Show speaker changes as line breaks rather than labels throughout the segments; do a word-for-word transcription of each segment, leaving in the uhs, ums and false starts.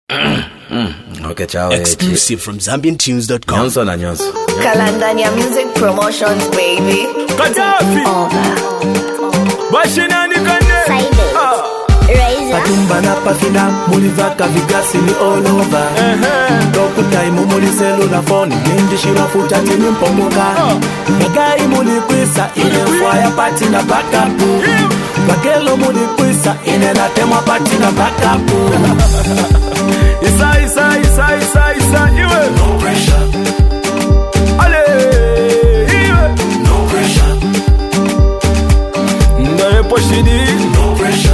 Okay, ciao.
Exclusive from Zambian Tunes dot com.
Nyonso na nyonso.
Kalandania Music Promotions, baby.
Kadafi. Bashinani kande.
Patumba na pafina, mulivaka vigasi ni all over. Doku time muli cellular phone, nindi shirafuta tini mpomoka. Nagai muli kwisa, ine fire party na backup. Bagelo muli kwisa, ine na temwa party na backup.
Isa, isa, isa, isa, isa, iwe.
No pressure.
Ale, iwe.
No pressure.
Ndaye poshidi.
No pressure.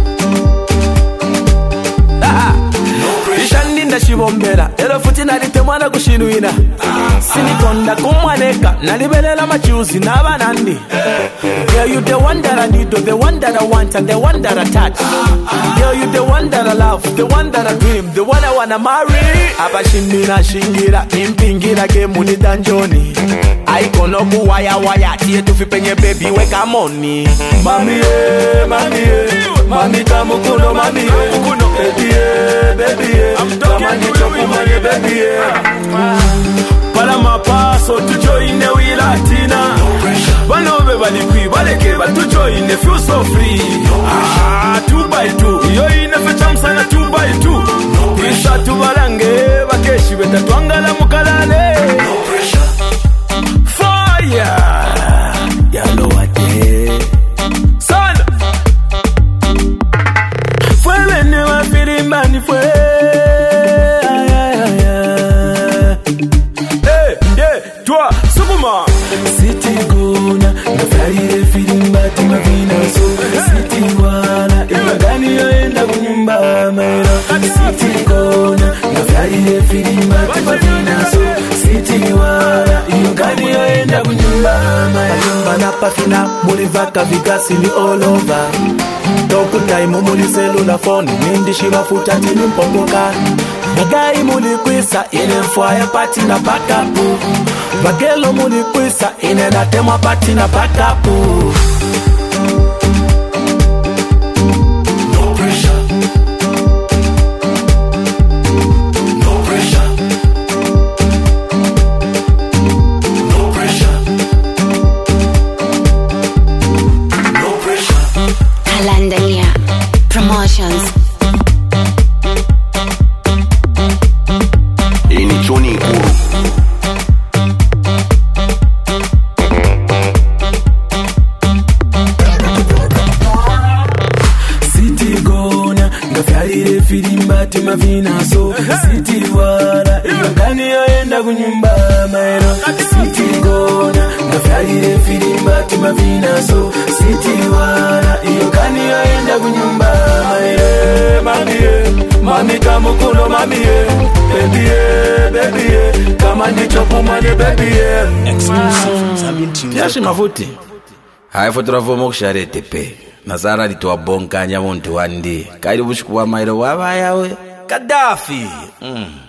Shibombera ero futi nalite mwana kushinuina sinikonda kumwaneka nalibelela machuzi nabanandi girl you the one that I need, the one that I want and the one that I touch. Girl you the one that I love, the one that I dream, the one I wanna marry. Abashimina shingira impingira ke muni danjoni aikono kuwaya waya tie tufipenye baby weka money. Mami eh, mami eh, mami kamukuno mami eh, baby eh, baby eh, kama nichoku mani baby eh.
Para mapaso tujoine wilatina banobe balikwi baleke batujoine feel so free. Ah, two by two yo ine fecha msana two by two kisha tubalange bakeshi betatwangala mukalale.
No pressure.
Fire
Yalo wate
sana fue bene wa firimbani fue. Toi, Sukuma.
City gona, nafurahia filimba timavina so. City wana, imagani yoenda kunyumba maera. City gona, nafurahia filimba timavina so. City wana, imagani yoenda kunyumba maera. Nyumba na pafina, mulivaka vigasi ni all over. Doku time muli cellular phone, nindi shibafuta tini mpomoka. Nagai muli kwisa, ine fire party na backup. Bagelo muli kwisa, ine na temwa party na backup. No pressure. No pressure. No pressure. No pressure.
Kalandania Promotions.
Ini Choni Nkuru.
Ngafyalire filimba timavina so. City wala imagani yoenda kunyumba maero. City gona ngafyalire filimba timavina so. City wala imagani yoenda kunyumba maero. Mami eh, mami kamukuno mami eh, baby eh, baby eh, kama nichoku mani baby eh.
Exclusive from Zambian Tunes dot com.
Yashi mafuti. Hai fotografu mokshare tepe. Nazara litwa bonka nyamuntu wandi. Kaili bushikuwa mailo waba yawe.
Kadafi.
Mm.